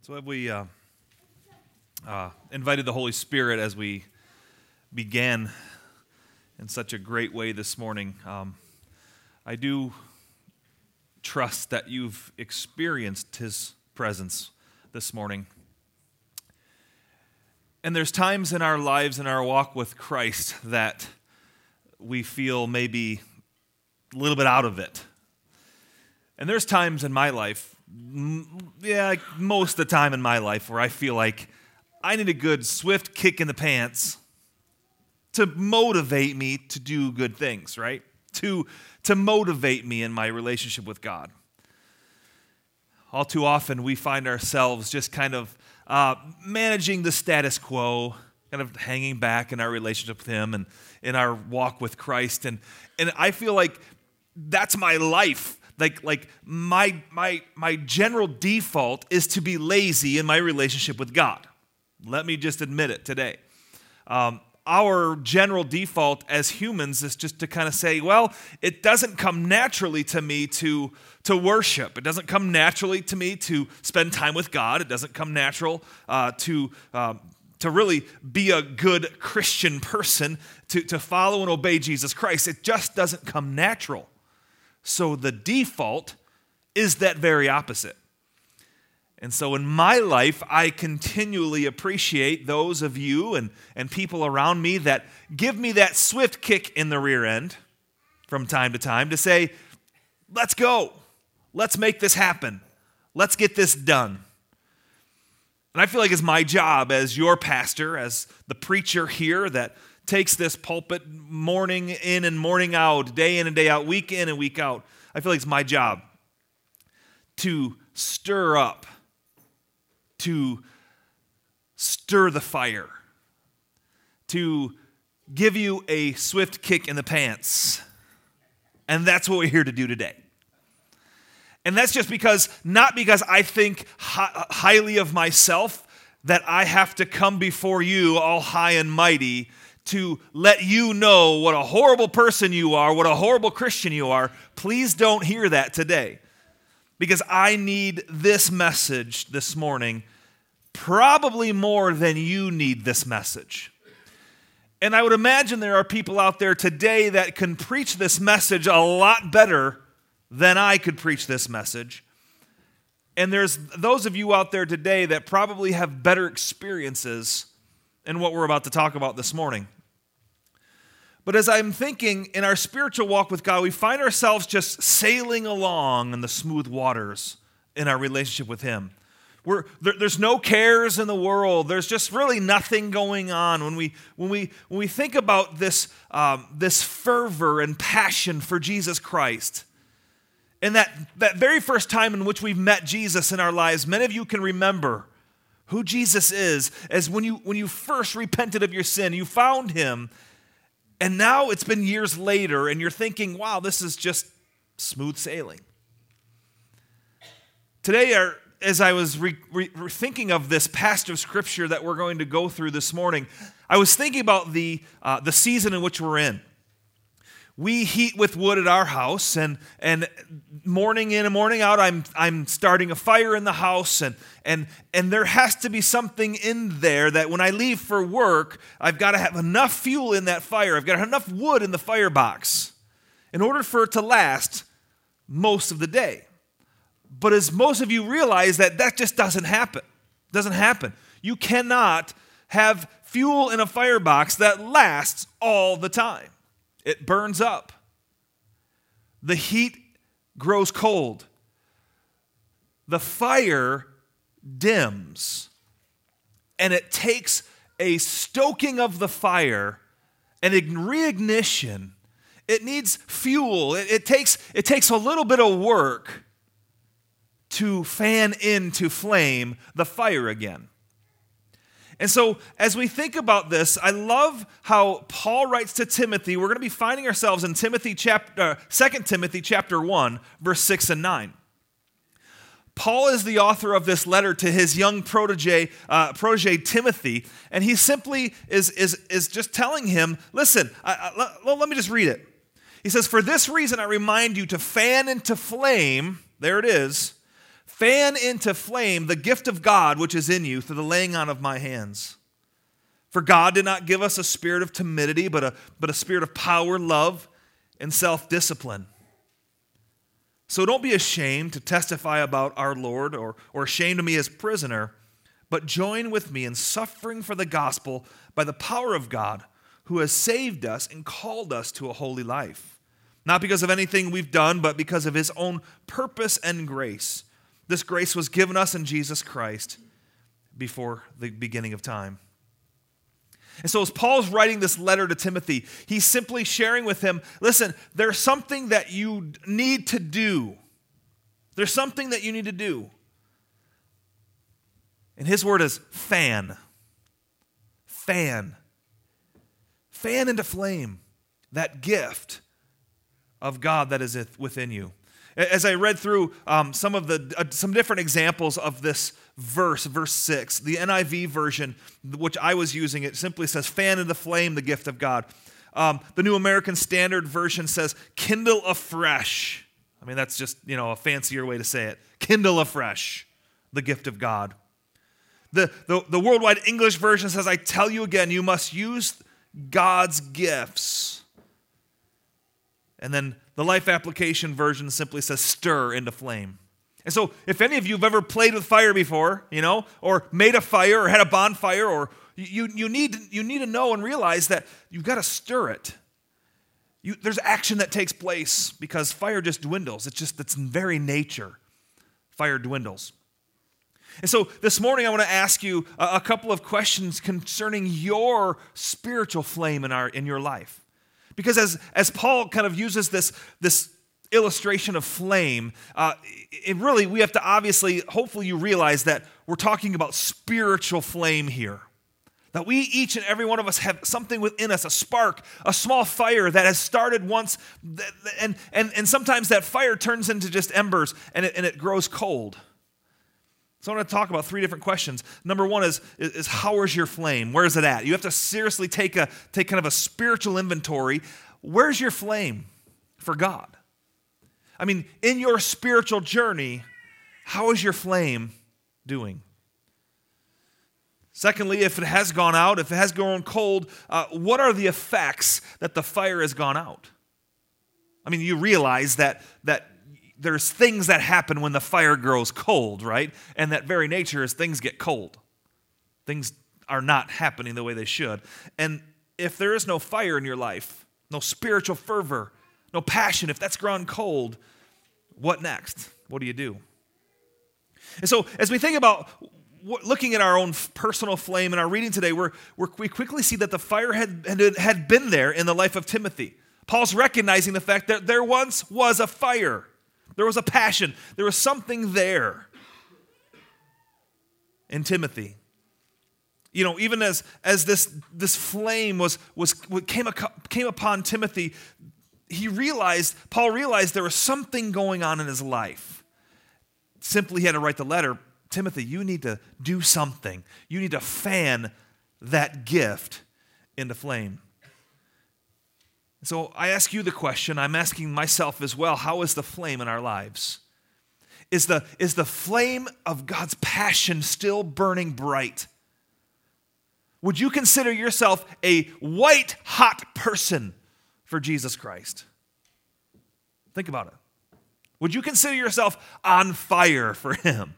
So have we invited the Holy Spirit as we began in such a great way this morning. I do trust that you've experienced His presence this morning. And there's times in our lives, in our walk with Christ, that we feel maybe a little bit out of it. And there's times in my life, most of the time in my life, where I feel like I need a good, swift kick in the pants to motivate me to do good things, right? To motivate me in my relationship with God. All too often, we find ourselves just kind of managing the status quo, kind of hanging back in our relationship with Him and in our walk with Christ. And I feel like that's my life. Like my general default is to be lazy in my relationship with God. Let me just admit it today. Our general default as humans is just to kind of say, well, it doesn't come naturally to me to worship. It doesn't come naturally to me to spend time with God. It doesn't come natural to really be a good Christian person, to follow and obey Jesus Christ. It just doesn't come natural. So the default is that very opposite. And so in my life, I continually appreciate those of you and people around me that give me that swift kick in the rear end from time to time to say, let's go. Let's make this happen. Let's get this done. And I feel like it's my job as your pastor, as the preacher here that takes this pulpit morning in and morning out, day in and day out, week in and week out. I feel like it's my job to stir up, to stir the fire, to give you a swift kick in the pants. And that's what we're here to do today. And that's just not because I think highly of myself, that I have to come before you all high and mighty to let you know what a horrible person you are, what a horrible Christian you are. Please don't hear that today. Because I need this message this morning probably more than you need this message. And I would imagine there are people out there today that can preach this message a lot better than I could preach this message. And there's those of you out there today that probably have better experiences in what we're about to talk about this morning. But as I'm thinking, in our spiritual walk with God, we find ourselves just sailing along in the smooth waters in our relationship with Him. There's no cares in the world. There's just really nothing going on. When we think about this fervor and passion for Jesus Christ, and that very first time in which we've met Jesus in our lives, many of you can remember who Jesus is as when you first repented of your sin, you found Him. And now it's been years later, and you're thinking, wow, this is just smooth sailing. Today, as I was thinking of this passage of Scripture that we're going to go through this morning, I was thinking about the season in which we're in. We heat with wood at our house, and morning in and morning out, I'm starting a fire in the house, and there has to be something in there that when I leave for work, I've got to have enough fuel in that fire. I've got to have enough wood in the firebox in order for it to last most of the day. But as most of you realize, that just doesn't happen. It doesn't happen. You cannot have fuel in a firebox that lasts all the time. It burns up. The heat grows cold. The fire dims. And it takes a stoking of the fire and reignition. It needs fuel. It takes a little bit of work to fan into flame the fire again. And so as we think about this, I love how Paul writes to Timothy. We're going to be finding ourselves in 2 Timothy chapter 1, verse 6 and 9. Paul is the author of this letter to his young protege Timothy, and he simply is just telling him, listen, let me just read it. He says, "For this reason I remind you to fan into flame," there it is, Fan into flame the gift of God which is in you through the laying on of my hands. For God did not give us a spirit of timidity, but a spirit of power, love, and self-discipline. So don't be ashamed to testify about our Lord or ashamed of me as prisoner, but join with me in suffering for the gospel by the power of God, who has saved us and called us to a holy life. Not because of anything we've done, but because of his own purpose and grace. This grace was given us in Jesus Christ before the beginning of time. And so as Paul's writing this letter to Timothy, he's simply sharing with him, listen, there's something that you need to do. There's something that you need to do. And his word is fan. Fan. Fan into flame that gift of God that is within you. As I read through some different examples of this verse 6, the NIV version, which I was using, it simply says, fan into flame the gift of God. The New American Standard Version says, kindle afresh. I mean, that's just, a fancier way to say it. Kindle afresh the gift of God. The Worldwide English Version says, I tell you again, you must use God's gifts. And then the Life Application Version simply says, stir into flame. And so if any of you have ever played with fire before, or made a fire or had a bonfire, or you need to know and realize that you've got to stir it. There's action that takes place because fire just dwindles. It's in very nature. Fire dwindles. And so this morning I want to ask you a couple of questions concerning your spiritual flame in your life. Because as Paul kind of uses this illustration of flame, we have to hopefully you realize that we're talking about spiritual flame here. That we, each and every one of us, have something within us, a spark, a small fire that has started once, and sometimes that fire turns into just embers and it grows cold. So I want to talk about 3 different questions. Number 1 is how is your flame? Where is it at? You have to seriously take kind of a spiritual inventory. Where's your flame for God? I mean, in your spiritual journey, how is your flame doing? Secondly, if it has gone out, if it has grown cold, what are the effects that the fire has gone out? I mean, you realize that there's things that happen when the fire grows cold, right? And that very nature is things get cold. Things are not happening the way they should. And if there is no fire in your life, no spiritual fervor, no passion, if that's grown cold, what next? What do you do? And so as we think about looking at our own personal flame in our reading today, we quickly see that the fire had been there in the life of Timothy. Paul's recognizing the fact that there once was a fire. There was a passion. There was something there in Timothy. Even as this flame came upon Timothy, Paul realized there was something going on in his life. Simply he had to write the letter, Timothy, you need to do something. You need to fan that gift into flame. So I ask you the question, I'm asking myself as well, how is the flame in our lives? Is the flame of God's passion still burning bright? Would you consider yourself a white-hot person for Jesus Christ? Think about it. Would you consider yourself on fire for Him?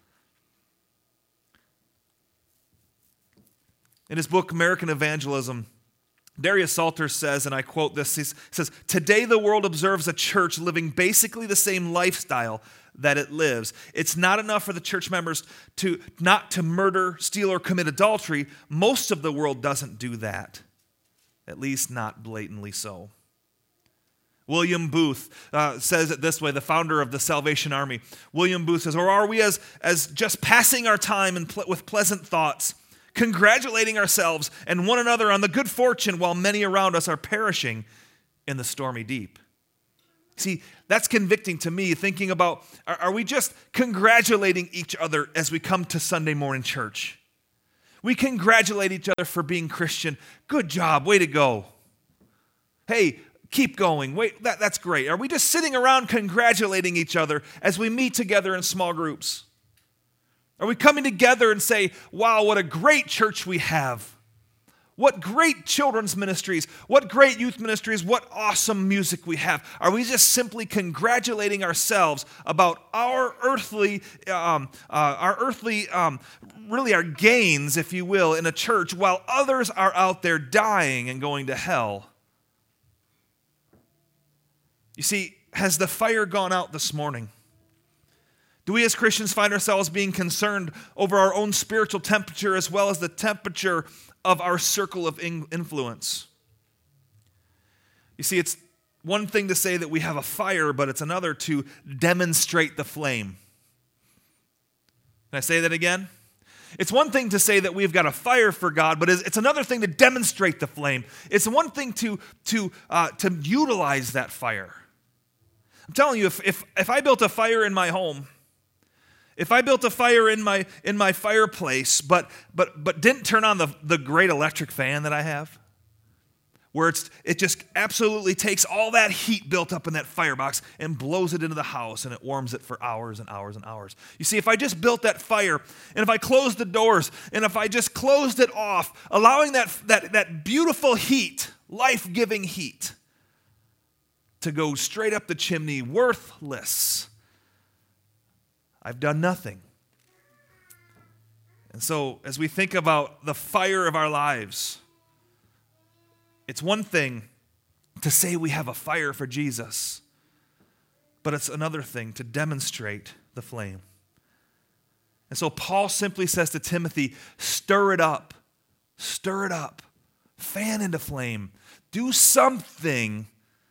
In his book, American Evangelism, Darius Salters says, and I quote this, he says, "Today the world observes a church living basically the same lifestyle that it lives. It's not enough for the church members not to murder, steal, or commit adultery. Most of the world doesn't do that, at least not blatantly so." William Booth says it this way, the founder of the Salvation Army. William Booth says, "Or are we as just passing our time with pleasant thoughts, congratulating ourselves and one another on the good fortune while many around us are perishing in the stormy deep?" See, that's convicting to me, thinking about, are we just congratulating each other as we come to Sunday morning church? We congratulate each other for being Christian. Good job, way to go. Hey, keep going. Wait, that's great. Are we just sitting around congratulating each other as we meet together in small groups? Are we coming together and say, wow, what a great church we have? What great children's ministries, what great youth ministries, what awesome music we have. Are we just simply congratulating ourselves about our earthly, really our gains, if you will, in a church while others are out there dying and going to hell? You see, has the fire gone out this morning? Do we as Christians find ourselves being concerned over our own spiritual temperature as well as the temperature of our circle of influence? You see, it's one thing to say that we have a fire, but it's another to demonstrate the flame. Can I say that again? It's one thing to say that we've got a fire for God, but it's another thing to demonstrate the flame. It's one thing to utilize that fire. I'm telling you, if I built a fire in my home, if I built a fire in my fireplace, but didn't turn on the great electric fan that I have, where it just absolutely takes all that heat built up in that firebox and blows it into the house, and it warms it for hours and hours and hours. You see, if I just built that fire, and if I closed the doors, and if I just closed it off, allowing that beautiful heat, life-giving heat, to go straight up the chimney, worthless, I've done nothing. And so, as we think about the fire of our lives, it's one thing to say we have a fire for Jesus, but it's another thing to demonstrate the flame. And so Paul simply says to Timothy, stir it up, fan into flame, do something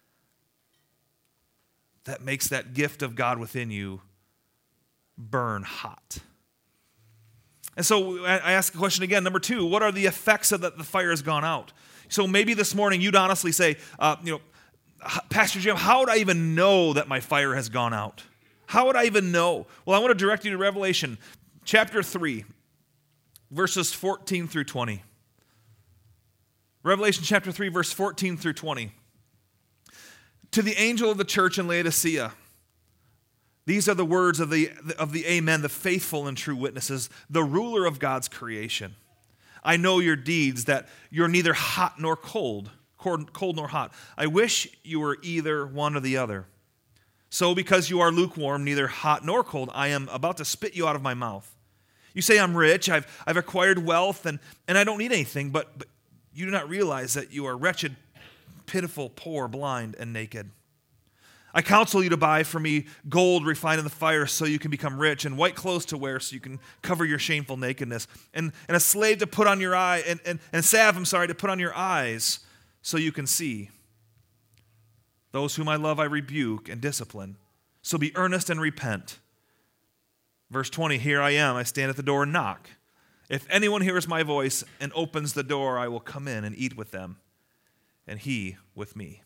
that makes that gift of God within you burn hot. And so I ask the question again, number 2, what are the effects of that the fire has gone out? So maybe this morning you'd honestly say, Pastor Jim, how would I even know that my fire has gone out? How would I even know? Well, I want to direct you to Revelation chapter 3, verses 14 through 20. Revelation chapter 3, verse 14 through 20. To the angel of the church in Laodicea, these are the words of the Amen, the faithful and true witnesses, the ruler of God's creation. I know your deeds, that you're neither hot nor cold nor hot. I wish you were either one or the other. So because you are lukewarm, neither hot nor cold, I am about to spit you out of my mouth. You say I'm rich, I've acquired wealth, and I don't need anything, but you do not realize that you are wretched, pitiful, poor, blind, and naked. I counsel you to buy for me gold refined in the fire so you can become rich, and white clothes to wear so you can cover your shameful nakedness, and a slave to put on your eye, and salve, to put on your eyes so you can see. Those whom I love I rebuke and discipline. So be earnest and repent. Verse 20, here I am, I stand at the door and knock. If anyone hears my voice and opens the door, I will come in and eat with them, and he with me.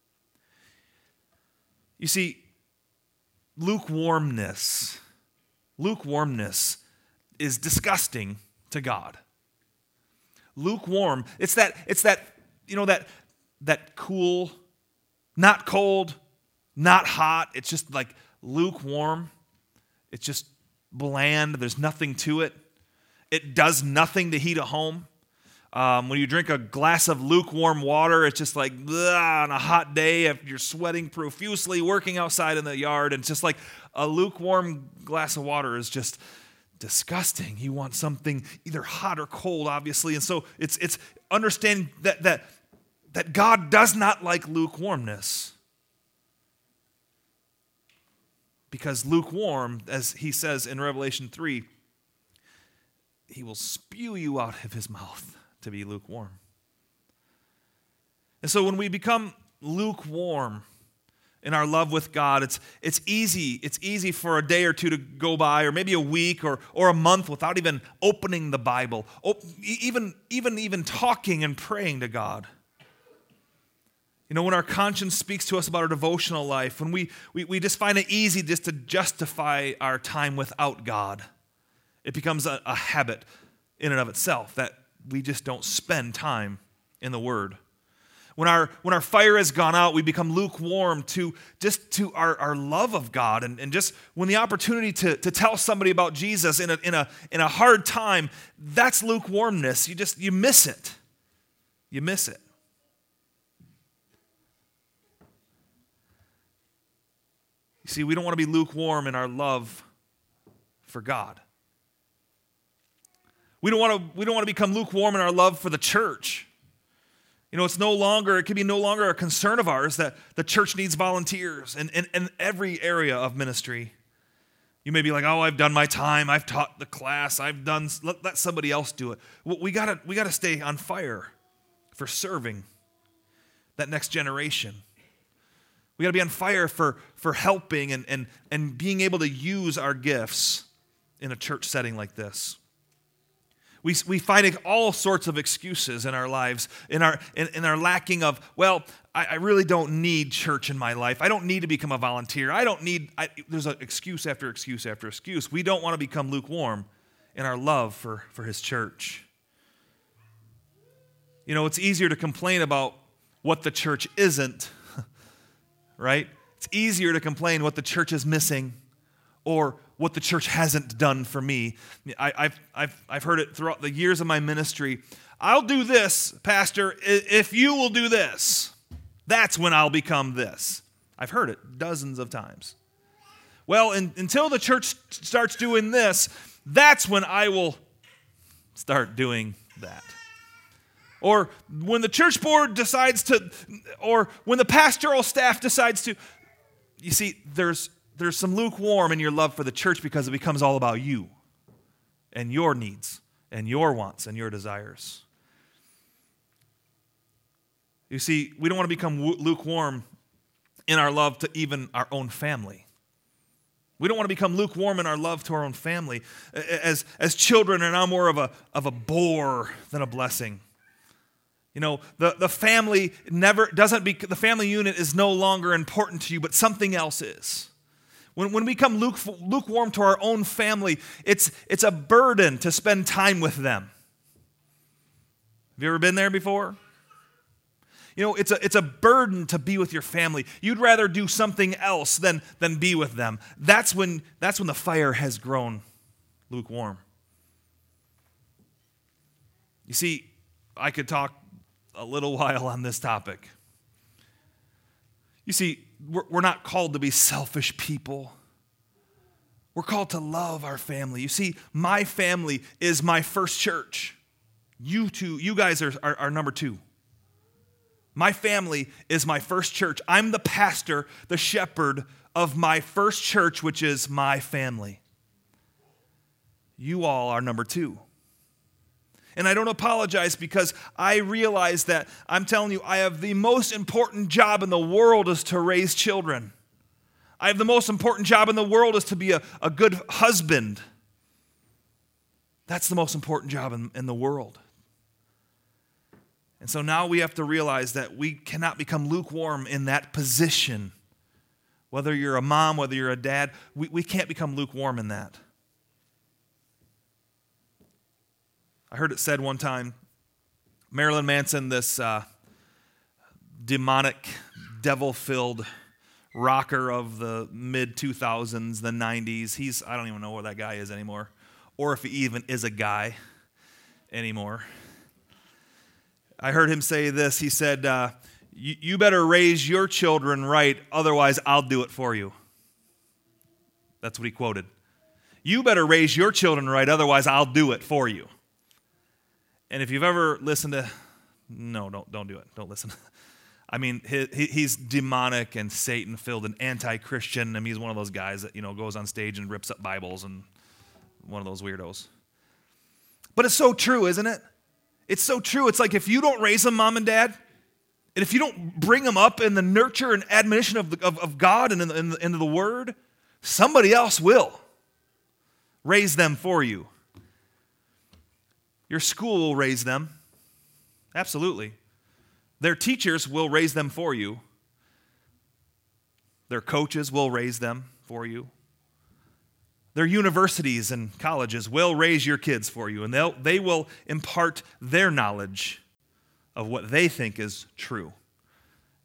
You see, lukewarmness is disgusting to God. Lukewarm, it's that cool, not cold, not hot. It's just like lukewarm. It's just bland. There's nothing to it. It does nothing to heat a home. When you drink a glass of lukewarm water, it's just like on a hot day if you're sweating profusely, working outside in the yard, and it's just like a lukewarm glass of water is just disgusting. You want something either hot or cold, obviously, and so it's understanding that God does not like lukewarmness, because lukewarm, as he says in Revelation 3, he will spew you out of his mouth. To be lukewarm. And so when we become lukewarm in our love with God, it's easy for a day or two to go by, or maybe a week or a month without even opening the Bible, even talking and praying to God. You know, when our conscience speaks to us about our devotional life, when we just find it easy just to justify our time without God, it becomes a habit in and of itself that we just don't spend time in the Word. When our fire has gone out, we become lukewarm to our love of God. And just when the opportunity to tell somebody about Jesus in a hard time, that's lukewarmness. You miss it. You miss it. You see, we don't want to be lukewarm in our love for God. We don't want to become lukewarm in our love for the church. You know, it can be no longer a concern of ours that the church needs volunteers in every area of ministry. You may be like, oh, I've done my time, I've taught the class, let somebody else do it. Well, we gotta stay on fire for serving that next generation. We gotta be on fire for helping and being able to use our gifts in a church setting like this. We find all sorts of excuses in our lives, in our lacking of, well, I really don't need church in my life. I don't need to become a volunteer. There's an excuse after excuse after excuse. We don't want to become lukewarm in our love for his church. You know, it's easier to complain about what the church isn't, right? It's easier to complain what the church is missing or what the church hasn't done for me. I've heard it throughout the years of my ministry. I'll do this, Pastor, if you will do this. That's when I'll become this. I've heard it dozens of times. Well, until the church starts doing this, that's when I will start doing that. Or when the church board decides to, or when the pastoral staff decides to. You see, there's some lukewarm in your love for the church because it becomes all about you and your needs and your wants and your desires. You see, we don't want to become lukewarm in our love to even our own family. We don't want to become lukewarm in our love to our own family. As children are now more of a bore than a blessing. You know, the family the family unit is no longer important to you, but something else is. When we become lukewarm to our own family, it's a burden to spend time with them. Have you ever been there before? You know, it's a burden to be with your family. You'd rather do something else than be with them. That's when the fire has grown lukewarm. You see, I could talk a little while on this topic. You see, we're not called to be selfish people. We're called to love our family. You see, my family is my first church. You guys are number two. My family is my first church. I'm the pastor, the shepherd of my first church, which is my family. You all are number two. And I don't apologize because I realize that I'm telling you, I have the most important job in the world is to raise children. I have the most important job in the world is to be a good husband. That's the most important job in the world. And so now we have to realize that we cannot become lukewarm in that position. Whether you're a mom, whether you're a dad, we can't become lukewarm in that. I heard it said one time, Marilyn Manson, this demonic, devil-filled rocker of the mid-2000s, the 90s. I don't even know where that guy is anymore, or if he even is a guy anymore. I heard him say this. He said, you better raise your children right, otherwise I'll do it for you. That's what he quoted. You better raise your children right, otherwise I'll do it for you. And if you've ever listened to, no, don't do it. Don't listen. I mean, he's demonic and Satan-filled and anti-Christian. I mean, he's one of those guys that, goes on stage and rips up Bibles and one of those weirdos. But it's so true, isn't it? It's so true. It's like if you don't raise them, mom and dad, and if you don't bring them up in the nurture and admonition of God and in the Word, somebody else will raise them for you. Your school will raise them. Absolutely. Their teachers will raise them for you. Their coaches will raise them for you. Their universities and colleges will raise your kids for you, and they will impart their knowledge of what they think is true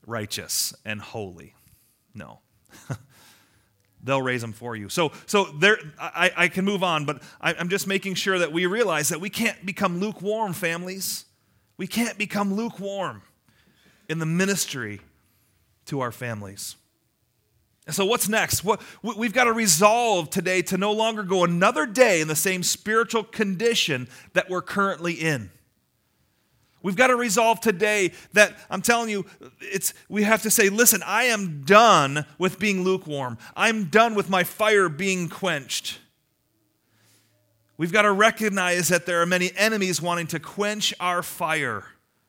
righteous and holy. No. They'll raise them for you. So there, I can move on, but I'm just making sure that we realize that we can't become lukewarm, families. We can't become lukewarm in the ministry to our families. And so what's next? We've got to resolve today to no longer go another day in the same spiritual condition that we're currently in. We've got to resolve today that, I'm telling you, we have to say, listen, I am done with being lukewarm. I'm done with my fire being quenched. We've got to recognize that there are many enemies wanting to quench our fire.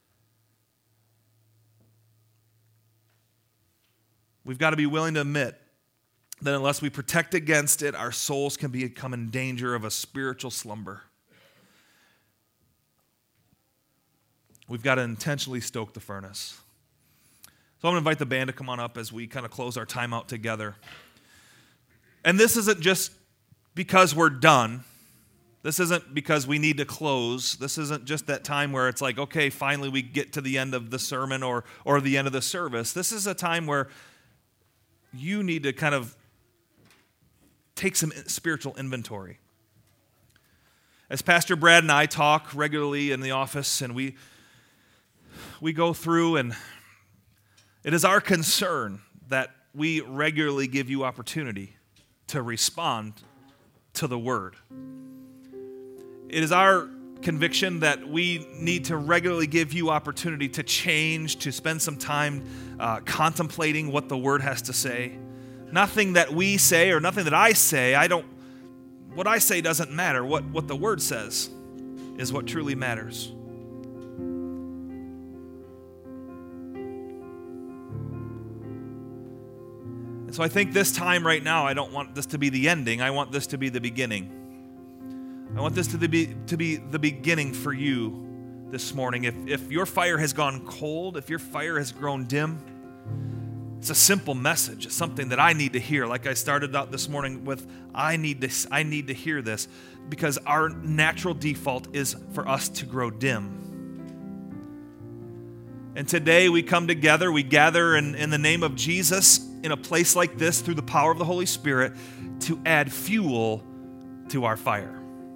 We've got to be willing to admit that unless we protect against it, our souls can become in danger of a spiritual slumber. We've got to intentionally stoke the furnace. So I'm going to invite the band to come on up as we kind of close our time out together. And this isn't just because we're done. This isn't because we need to close. This isn't just that time where it's like, okay, finally we get to the end of the sermon or the end of the service. This is a time where you need to kind of take some spiritual inventory. As Pastor Brad and I talk regularly in the office, and we go through, and it is our concern that we regularly give you opportunity to respond to the Word. It is our conviction that we need to regularly give you opportunity to change, to spend some time contemplating what the Word has to say. Nothing that we say or nothing that I say, what I say doesn't matter. What the Word says is what truly matters. And so I think this time right now, I don't want this to be the ending. I want this to be the beginning. I want this to be the beginning for you this morning. If your fire has gone cold, if your fire has grown dim, it's a simple message. It's something that I need to hear. Like I started out this morning with, I need to hear this, because our natural default is for us to grow dim. And today we come together, we gather in the name of Jesus in a place like this through the power of the Holy Spirit to add fuel to our fire.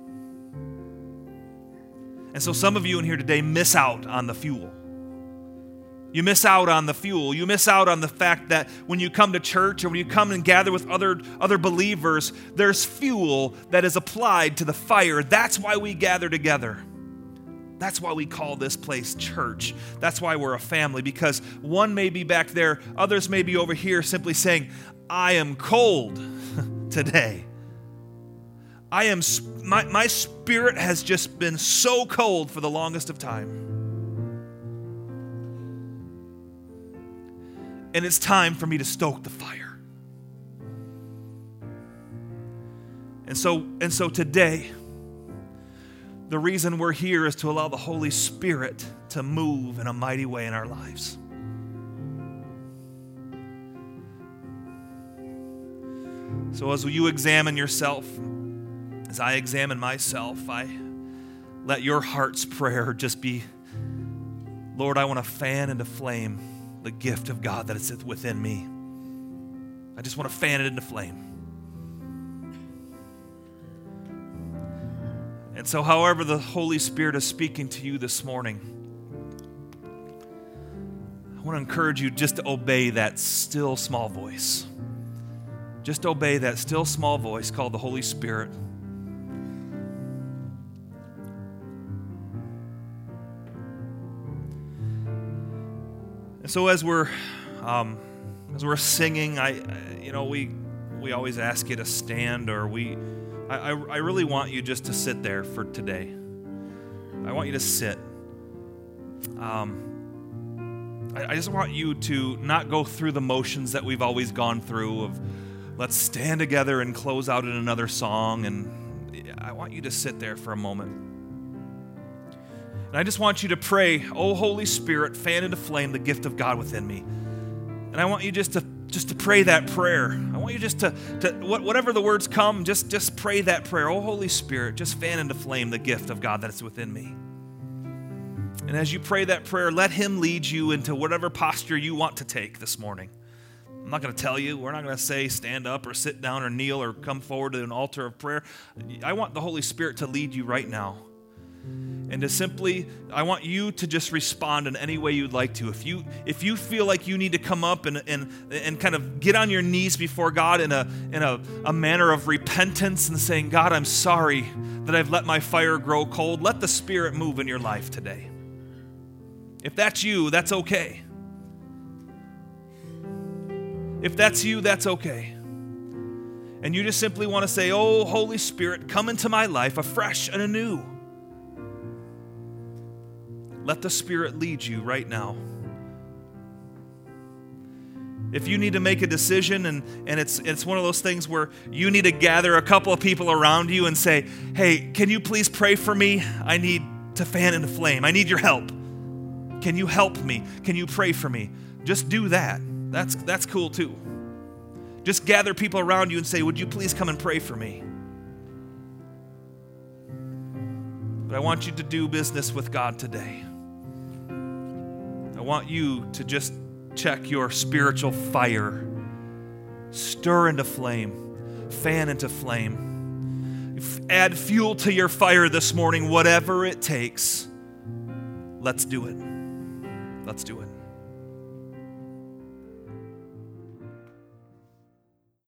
And so some of you in here today miss out on the fuel. You miss out on the fuel. You miss out on the fact that when you come to church or when you come and gather with other believers, there's fuel that is applied to the fire. That's why we gather together. That's why we call this place church. That's why we're a family, because one may be back there, others may be over here simply saying, I am cold today. My spirit has just been so cold for the longest of time. And it's time for me to stoke the fire. And so today, the reason we're here is to allow the Holy Spirit to move in a mighty way in our lives. So as you examine yourself, as I examine myself, I let your heart's prayer just be, Lord, I want to fan into flame the gift of God that is within me. I just want to fan it into flame. And so however the Holy Spirit is speaking to you this morning, I want to encourage you just to obey that still small voice. Just obey that still small voice called the Holy Spirit. And so as we're singing, we always ask you to stand, or I really want you just to sit there for today. I want you to sit. I just want you to not go through the motions that we've always gone through of let's stand together and close out in another song. And I want you to sit there for a moment. And I just want you to pray, oh Holy Spirit, fan into flame the gift of God within me. And I want you just to pray that prayer. I want you just to whatever the words come, just pray that prayer. Oh Holy Spirit, just fan into flame the gift of God that's within me. And as you pray that prayer, let him lead you into whatever posture you want to take this morning. I'm not going to tell you. We're not going to say stand up or sit down or kneel or come forward to an altar of prayer. I want the Holy Spirit to lead you right now. And to simply, I want you to just respond in any way you'd like to. If you feel like you need to come up and kind of get on your knees before God in a manner of repentance and saying, God, I'm sorry that I've let my fire grow cold, let the Spirit move in your life today. If that's you, that's okay. If that's you, that's okay. And you just simply want to say, oh, Holy Spirit, come into my life afresh and anew. Let the Spirit lead you right now. If you need to make a decision and it's one of those things where you need to gather a couple of people around you and say, hey, can you please pray for me? I need to fan into flame. I need your help. Can you help me? Can you pray for me? Just do that. That's cool too. Just gather people around you and say, would you please come and pray for me? But I want you to do business with God today. I want you to just check your spiritual fire. Stir into flame. Fan into flame. Add fuel to your fire this morning, whatever it takes. Let's do it. Let's do it.